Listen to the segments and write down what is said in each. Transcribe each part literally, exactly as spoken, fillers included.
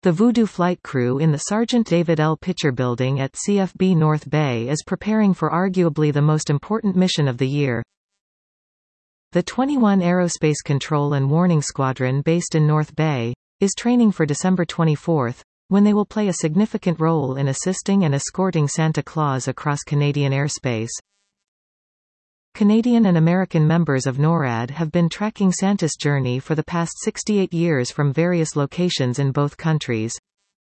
The Voodoo flight crew in the Sergeant David L. Pitcher Building at C F B North Bay is preparing for arguably the most important mission of the year. The twenty-one Aerospace Control and Warning Squadron based in North Bay is training for December twenty-fourth, when they will play a significant role in assisting and escorting Santa Claus across Canadian airspace. Canadian and American members of NORAD have been tracking Santa's journey for the past sixty-eight years from various locations in both countries.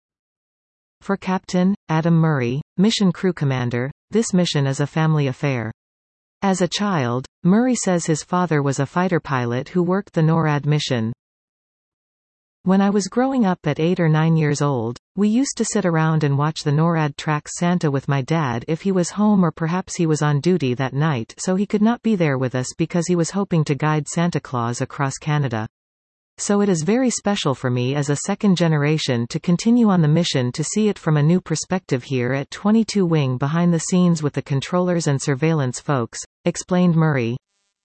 For Captain Adam Murray, mission crew commander, this mission is a family affair. As a child, Murray says his father was a fighter pilot who worked the NORAD mission. When I was growing up at eight or nine years old, we used to sit around and watch the NORAD track Santa with my dad if he was home, or perhaps he was on duty that night so he could not be there with us because he was hoping to guide Santa Claus across Canada. So it is very special for me as a second generation to continue on the mission, to see it from a new perspective here at twenty-two Wing behind the scenes with the controllers and surveillance folks, explained Murray.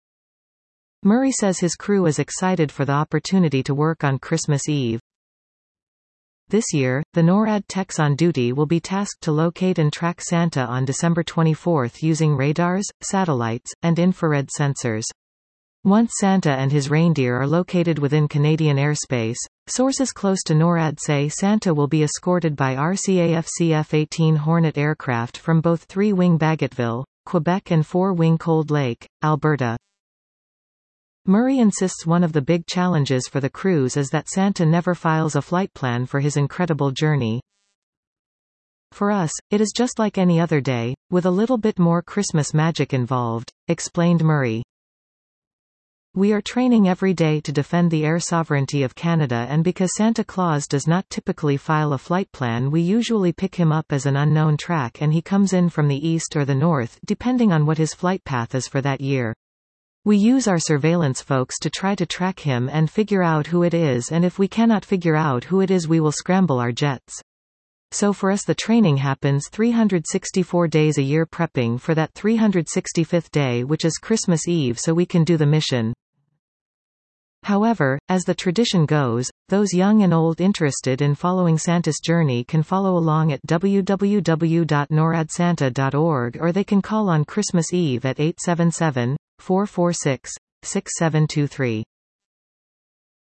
Murray says his crew is excited for the opportunity to work on Christmas Eve. This year, the NORAD techs on duty will be tasked to locate and track Santa on December twenty-fourth using radars, satellites, and infrared sensors. Once Santa and his reindeer are located within Canadian airspace, sources close to NORAD say Santa will be escorted by R C A F C F eighteen Hornet aircraft from both three Wing Bagotville, Quebec and four Wing Cold Lake, Alberta. Murray insists one of the big challenges for the crews is that Santa never files a flight plan for his incredible journey. For us, it is just like any other day, with a little bit more Christmas magic involved, explained Murray. We are training every day to defend the air sovereignty of Canada, and because Santa Claus does not typically file a flight plan, we usually pick him up as an unknown track and he comes in from the east or the north, depending on what his flight path is for that year. We use our surveillance folks to try to track him and figure out who it is, and if we cannot figure out who it is, we will scramble our jets. So for us the training happens three hundred sixty-four days a year, prepping for that three hundred sixty-fifth day, which is Christmas Eve, so we can do the mission. However, as the tradition goes, those young and old interested in following Santa's journey can follow along at w w w dot norad santa dot org, or they can call on Christmas Eve at eight seven seven, four four six, six seven two three.